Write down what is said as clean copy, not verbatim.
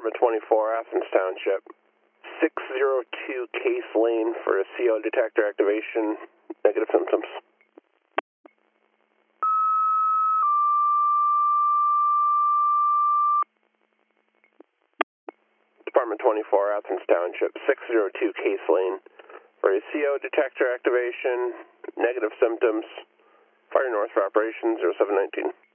Department 24, Athens Township. 602 Case Lane for a CO detector activation, negative symptoms. Department 24, Athens Township, 602 Case Lane for a CO detector activation, negative symptoms. Fire north for operation 0719.